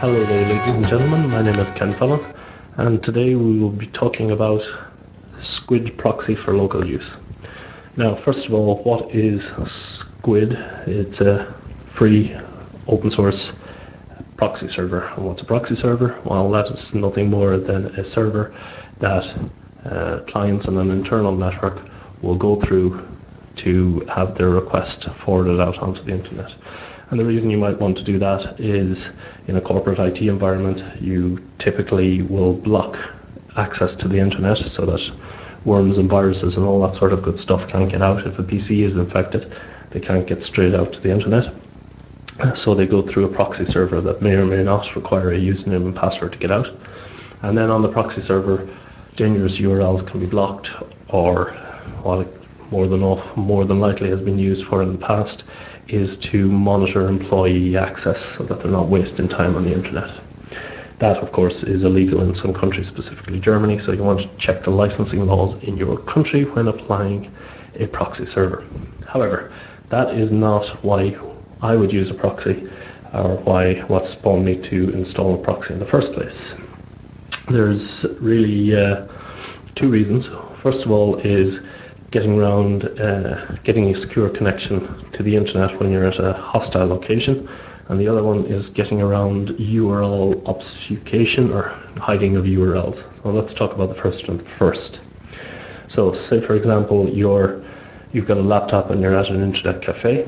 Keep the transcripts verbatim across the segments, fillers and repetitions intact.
Hello there, ladies and gentlemen. My name is Ken Fallon, and today we will be talking about Squid proxy for local use. Now, first of all, what is Squid? It's a free open source proxy server. And what's a proxy server? Well, that is nothing more than a server that uh, clients on an internal network will go through to have their request forwarded out onto the internet. And the reason you might want to do that is in a corporate I T environment, you typically will block access to the internet so that worms and viruses and all that sort of good stuff can't get out. If a P C is infected, they can't get straight out to the internet. So they go through a proxy server that may or may not require a username and password to get out. And then on the proxy server, dangerous U R Ls can be blocked, or what more than off, more than likely has been used for in the past is to monitor employee access so that they're not wasting time on the internet. That, of course, is illegal in some countries, specifically Germany, so you want to check the licensing laws in your country when applying a proxy server. However, that is not why I would use a proxy, or why what spawned me to install a proxy in the first place. There's really uh, two reasons. First of all is getting around uh, getting a secure connection to the internet when you're at a hostile location, and the other one is getting around U R L obfuscation or hiding of U R Ls. So let's talk about the first one first. So say for example you're you've got a laptop and you're at an internet cafe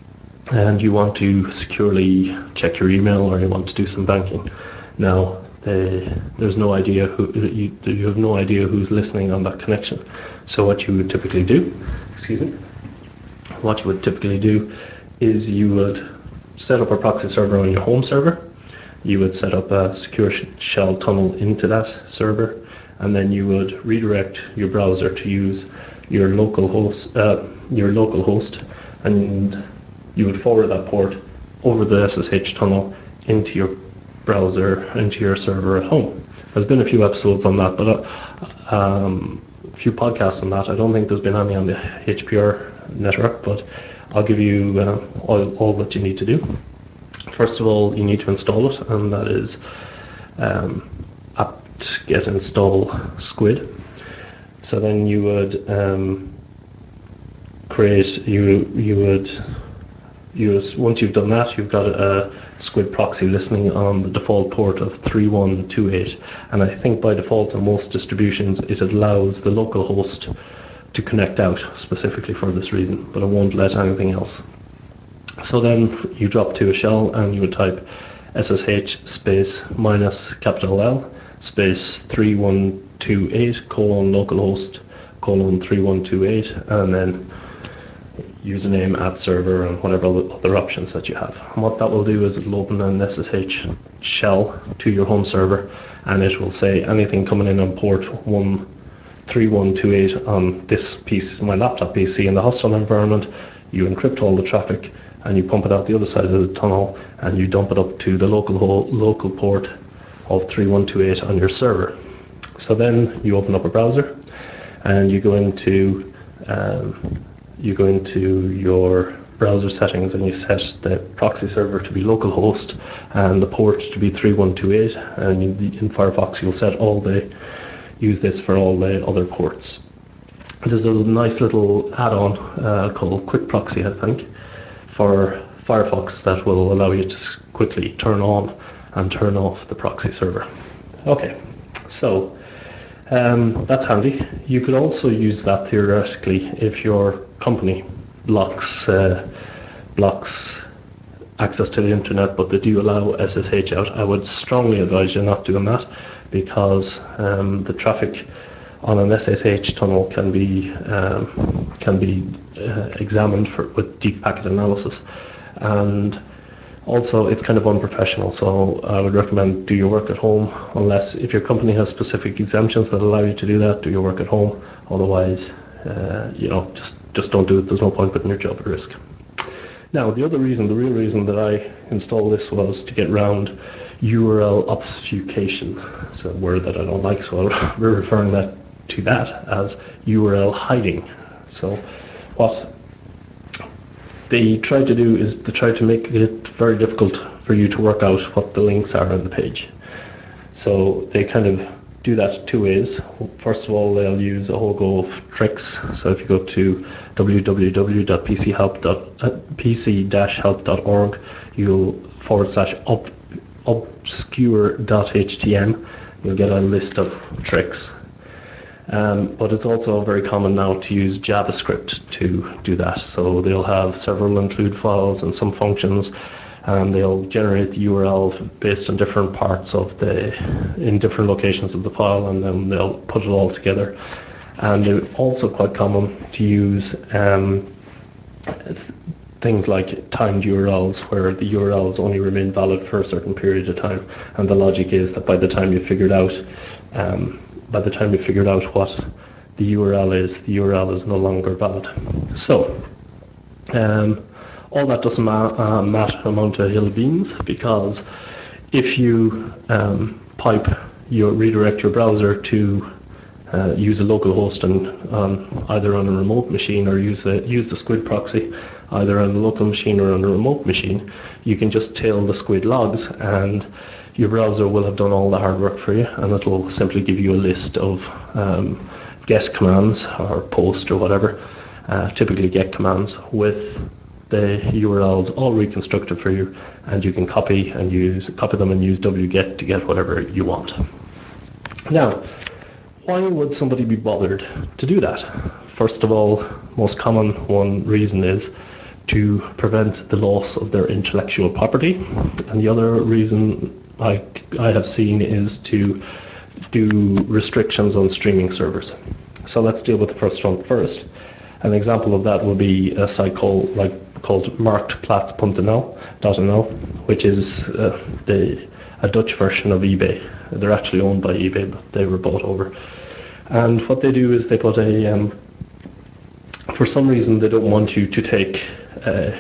and you want to securely check your email or you want to do some banking. Now They, there's no idea who you, you have no idea who's listening on that connection. So what you would typically do, excuse me, what you would typically do is you would set up a proxy server on your home server. You would set up a secure shell tunnel into that server, and then you would redirect your browser to use your local host, uh, your local host, and you would forward that port over the S S H tunnel into your browser into your server at home. There's been a few episodes on that, but uh, um, a few podcasts on that. I don't think there's been any on the H P R network, but I'll give you uh, all, all that you need to do. First of all, you need to install it, and that is um, apt get install squid. So then you would um, create you you would use once you've done that, you've got a Squid proxy listening on the default port of three one two eight, and I think by default on most distributions it allows the local host to connect out specifically for this reason, but it won't let anything else. So then you drop to a shell and you would type S S H space minus capital L space three one two eight colon localhost colon three one two eight, and then username at server and whatever other options that you have. And what that will do is it'll open an S S H shell to your home server, and it will say anything coming in on port one three one two eight on this piece, my laptop P C in the hostile environment. You encrypt all the traffic and you pump it out the other side of the tunnel and you dump it up to the local ho- local port of three one two eight on your server. So then you open up a browser and you go into um, you go into your browser settings and you set the proxy server to be localhost and the port to be three one two eight, and in, in Firefox you'll set all the use this for all the other ports. There's a nice little add-on uh, called Quick Proxy, I think, for Firefox that will allow you to quickly turn on and turn off the proxy server. Okay, so Um, that's handy. You could also use that theoretically if your company blocks uh, blocks access to the internet, but they do allow S S H out. I would strongly advise you not doing that, because um, the traffic on an S S H tunnel can be um, can be uh, examined for with deep packet analysis, and also, it's kind of unprofessional, so I would recommend do your work at home, unless if your company has specific exemptions that allow you to do that, do your work at home. Otherwise, uh, you know, just, just don't do it. There's no point putting your job at risk. Now, the other reason, the real reason that I installed this was to get around U R L obfuscation. It's a word that I don't like, so we're referring that to that as U R L hiding. So what they try to do is they try to make it very difficult for you to work out what the links are on the page. So they kind of do that two ways. First of all, they'll use a whole go of tricks. So if you go to w w w dot p c help dot p c dash help dot org, you'll forward slash up, obscure dot h t m, you'll get a list of tricks. Um, but it's also very common now to use JavaScript to do that. So they'll have several include files and some functions, and they'll generate the U R L based on different parts of the, in different locations of the file, and then they'll put it all together. And it's also quite common to use um, things like timed U R Ls, where the U R Ls only remain valid for a certain period of time. And the logic is that by the time you figured out, um, by the time you figured out what the U R L is, the U R L is no longer valid. So, um, all that doesn't ma uh, matter amount to hill beans, because if you um, pipe your redirect your browser to uh, use a local host and um, either on a remote machine, or use the use the Squid proxy either on a local machine or on a remote machine, you can just tail the Squid logs, and your browser will have done all the hard work for you, and it'll simply give you a list of um, get commands or post or whatever, uh, typically get commands with the U R Ls all reconstructed for you, and you can copy and use copy them and use wget to get whatever you want. Now, why would somebody be bothered to do that? First of all, most common one reason is to prevent the loss of their intellectual property, and the other reason I, I have seen is to do restrictions on streaming servers. So let's deal with the first one first. An example of that would be a site called like called marktplaats dot n l, which is uh, the a Dutch version of eBay. They're actually owned by eBay, but they were bought over. And what they do is they put a um, for some reason they don't want you to take uh,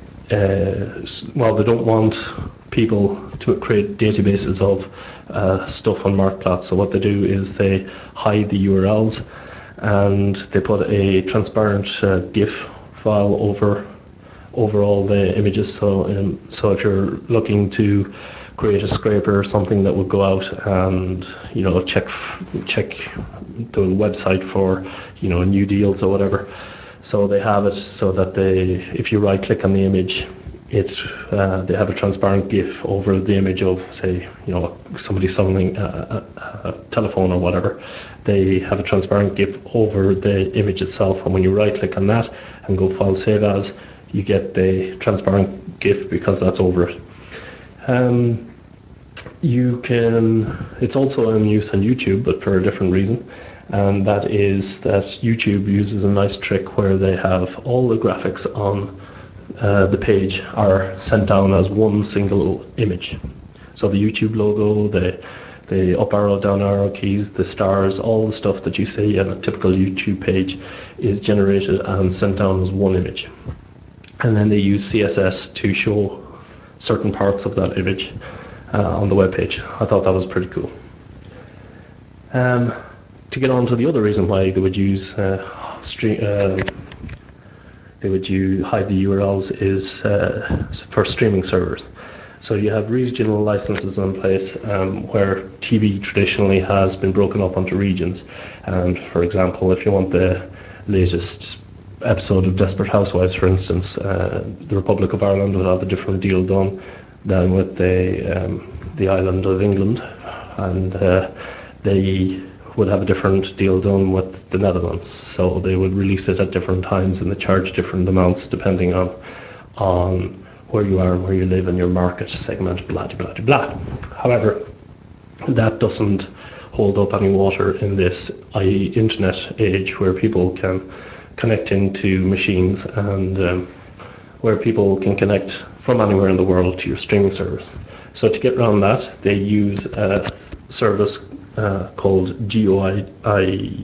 uh, well, they don't want people to create databases of uh, stuff on Marktplaats. So what they do is they hide the U R Ls, and they put a transparent uh, GIF file over over all the images. So um, so if you're looking to create a scraper or something that would go out and, you know, check check the website for, you know, new deals or whatever. So they have it so that they, if you right click on the image, it uh, they have a transparent GIF over the image of, say, you know, somebody selling a, a, a telephone or whatever. They have a transparent GIF over the image itself, and when you right click on that and go file save as, you get the transparent GIF because that's over it. Um, you can, it's also in use on YouTube, but for a different reason. And that is that YouTube uses a nice trick where they have all the graphics on uh, the page are sent down as one single image. So the YouTube logo, the the up arrow, down arrow keys, the stars, all the stuff that you see on a typical YouTube page is generated and sent down as one image. And then they use C S S to show certain parts of that image uh, on the web page. I thought that was pretty cool. Um, to get on to the other reason why they would use uh, stream, uh, they would use hide the U R Ls is uh, for streaming servers. So you have regional licenses in place um, where T V traditionally has been broken up onto regions. And for example, if you want the latest episode of Desperate Housewives, for instance, uh, the Republic of Ireland would have a different deal done than with the um, the island of England, and uh, they would have a different deal done with the Netherlands. So they would release it at different times, and they charge different amounts depending on on where you are and where you live in your market segment, blah, blah, blah, blah. However, that doesn't hold up any water in this internet age where people can connect into machines, and um, where people can connect from anywhere in the world to your streaming service. So to get around that, they use a service uh, called G O I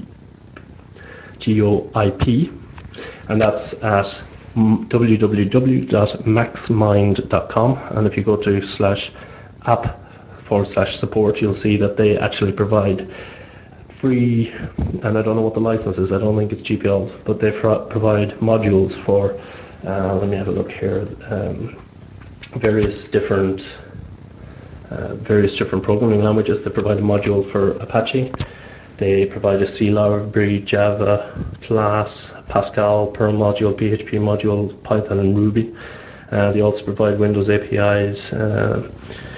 P, and that's at w w w dot maxmind dot com, and if you go to slash app forward slash support, you'll see that they actually provide free, and I don't know what the license is, I don't think it's G P L, but they provide modules for Uh, let me have a look here. Um, various different uh, various different programming languages. They provide a module for Apache. They provide a C library, Java, Class, Pascal, Perl module, P H P module, Python, and Ruby. Uh, they also provide Windows A P Is, uh,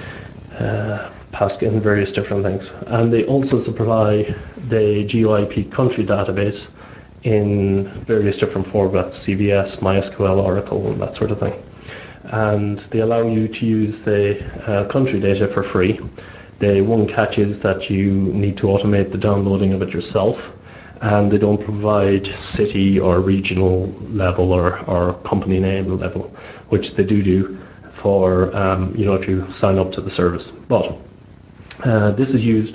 uh, Pascal, and various different things. And they also supply the G O I P country database in various different formats, C V S, MySQL, Oracle, and that sort of thing. And they allow you to use the uh, country data for free. The one catch is that you need to automate the downloading of it yourself, and they don't provide city or regional level or, or company name level, which they do do for, um, you know, if you sign up to the service. But uh, this is used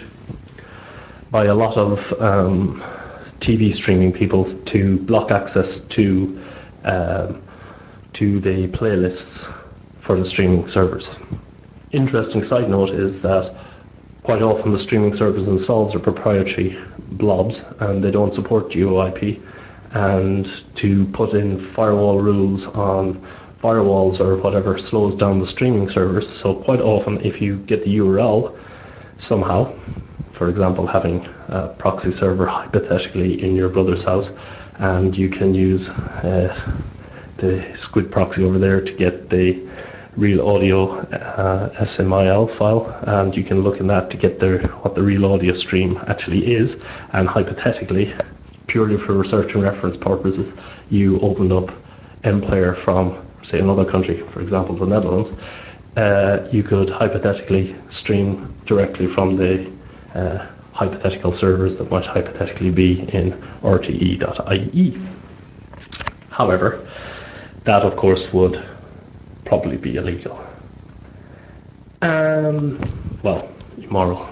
by a lot of um, T V streaming people to block access to um, to the playlists for the streaming servers. Interesting side note is that quite often the streaming servers themselves are proprietary blobs and they don't support G O I P, and to put in firewall rules on firewalls or whatever slows down the streaming servers. So quite often if you get the U R L somehow, for example having a proxy server hypothetically in your brother's house, and you can use uh, the Squid proxy over there to get the real audio uh, S M I L file, and you can look in that to get the what the real audio stream actually is, and hypothetically, purely for research and reference purposes, you opened up mPlayer from, say, another country, for example the Netherlands, uh, you could hypothetically stream directly from the uh, hypothetical servers that might hypothetically be in R T E dot I E. However, that of course would probably be illegal. Um, well, immoral.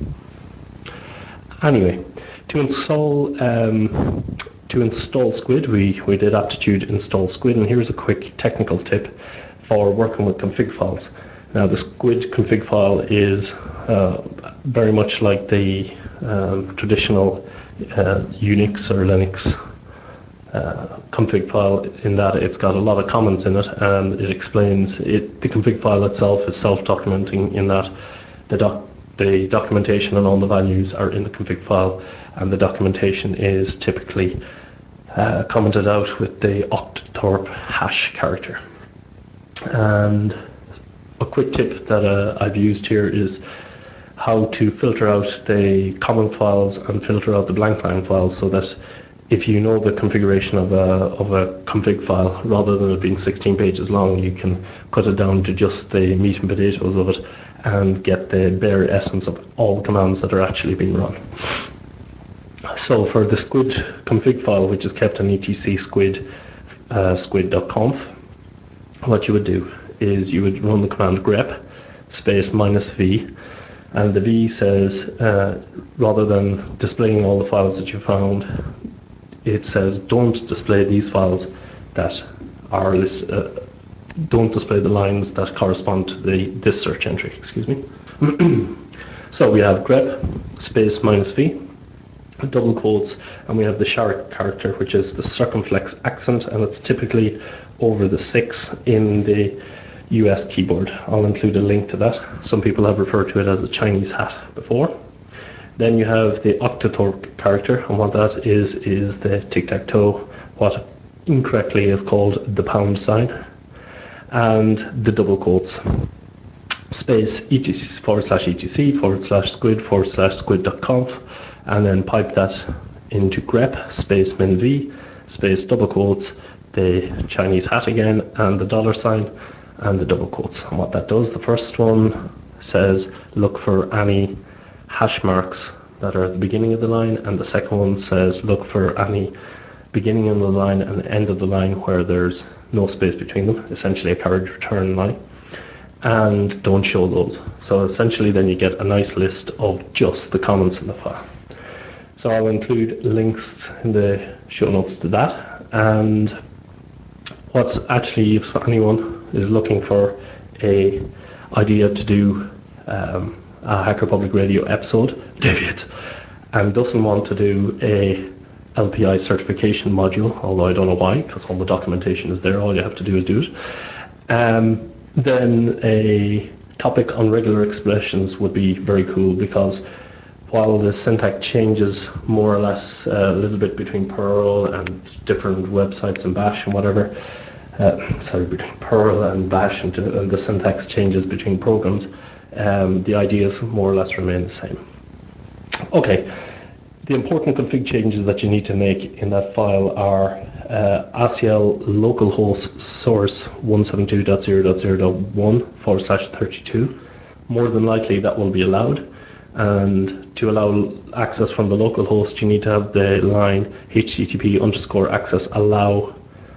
Anyway, to install um, to install Squid, we, we did aptitude install Squid, and here's a quick technical tip for working with config files. Now, the Squid config file is uh, very much like the um, traditional uh, Unix or Linux Uh, config file, in that it's got a lot of comments in it, and it explains it. The config file itself is self-documenting in that the doc the documentation and all the values are in the config file, and the documentation is typically uh, commented out with the octothorpe hash character. And a quick tip that uh, I've used here is how to filter out the common files and filter out the blank line files, so that if you know the configuration of a, of a config file, rather than it being sixteen pages long, you can cut it down to just the meat and potatoes of it and get the bare essence of all the commands that are actually being run. So for the Squid config file, which is kept on etc squid uh, squid.conf, what you would do is you would run the command grep space minus v, and the v says, uh, rather than displaying all the files that you found, it says don't display these files that are list, uh, don't display the lines that correspond to the this search entry. Excuse me. So we have grep space minus v, double quotes, and we have the shark character, which is the circumflex accent, and it's typically over the six in the U S keyboard. I'll include a link to that. Some people have referred to it as a Chinese hat before. Then you have the octothorpe character, and what that is is the tic-tac-toe, what incorrectly is called the pound sign, and the double quotes, space etc forward slash etc forward slash squid forward slash squid.conf, and then pipe that into grep space min v space double quotes, the Chinese hat again, and the dollar sign, and the double quotes. And what that does, the first one says look for any hash marks that are at the beginning of the line, and the second one says look for any beginning of the line and end of the line where there's no space between them, essentially a carriage return line, and don't show those. So essentially then you get a nice list of just the comments in the file. So I'll include links in the show notes to that. And what's actually, if anyone is looking for a idea to do um, a Hacker Public Radio episode, David, and doesn't want to do a L P I certification module, although I don't know why, because all the documentation is there, all you have to do is do it. Um, then a topic on regular expressions would be very cool, because while the syntax changes more or less uh, a little bit between Perl and different websites and Bash and whatever, uh, sorry, between Perl and Bash, and, and the syntax changes between programs, um, the ideas more or less remain the same. Okay, the important config changes that you need to make in that file are uh, A C L localhost source one seventy-two dot zero dot zero dot one forward slash thirty-two. More than likely that will be allowed. And to allow access from the local host, you need to have the line H T T P underscore access allow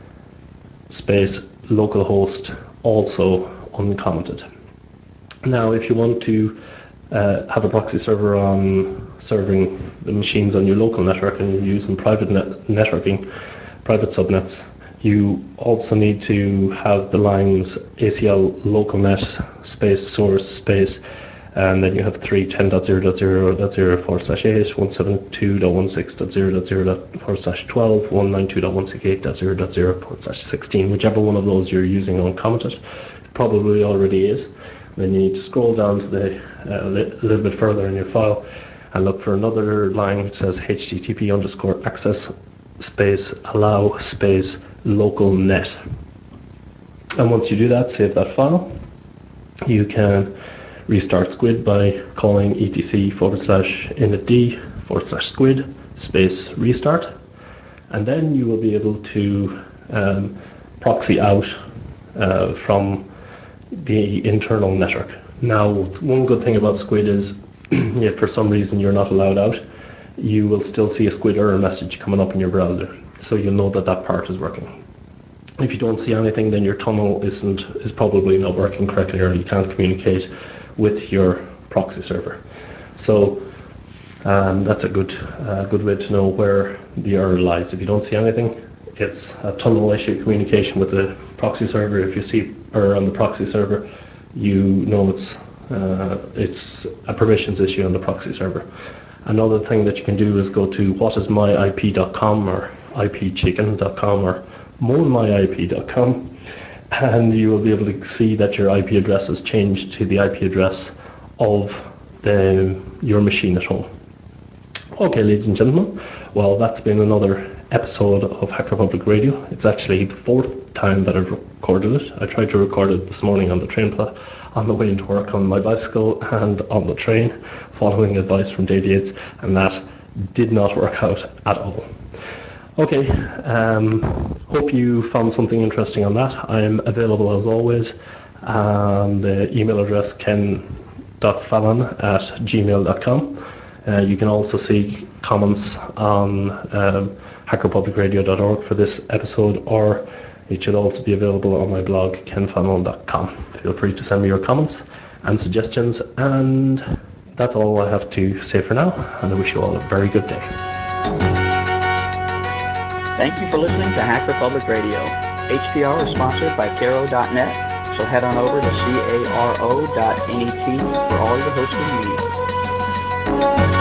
space localhost also uncommented. Now, if you want to uh, have a proxy server on serving the machines on your local network and you're using private net networking, private subnets, you also need to have the lines A C L localnet space source space, and then you have three ten dot zero dot zero dot zero forward slash eight, one seventy-two dot one sixty dot zero dot zero forward slash twelve, one ninety-two dot one sixty-eight dot zero dot zero forward slash sixteen, whichever one of those you're using uncommented. It probably already is. Then you need to scroll down to the uh, li a little bit further in your file and look for another line which says H T T P underscore access space allow space local net. And once you do that, save that file. You can restart Squid by calling etc forward slash initd forward slash squid space restart, and then you will be able to um, proxy out uh, from the internal network. Now, one good thing about Squid is if for some reason you're not allowed out, you will still see a Squid error message coming up in your browser, so you'll know that that part is working. If you don't see anything, then your tunnel isn't is probably not working correctly, or you can't communicate with your proxy server. So um, that's a good uh, good way to know where the error lies. If you don't see anything, it's a tunnel issue, communication with the proxy server. If you see error on the proxy server, you know it's uh, it's a permissions issue on the proxy server. Another thing that you can do is go to what is my I P dot com or I P chicken dot com or moan my I P dot com, and you will be able to see that your I P address has changed to the I P address of the, your machine at home. Okay, ladies and gentlemen, well, that's been another episode of Hacker Public Radio. It's actually the fourth time that I've recorded it. I tried to record it this morning on the train pla on the way into work on my bicycle and on the train, following advice from Dave Yates, and that did not work out at all. Okay, um, hope you found something interesting on that. I'm available as always. Um, the email address ken dot fallon at gmail dot com. Uh, you can also see comments on um, hacker public radio dot org for this episode, or it should also be available on my blog ken fallon dot com. Feel free to send me your comments and suggestions, and that's all I have to say for now, and I wish you all a very good day. Thank you for listening to Hacker Public Radio. H P R is sponsored by caro dot net, so head on over to caro dot net for all your hosting needs.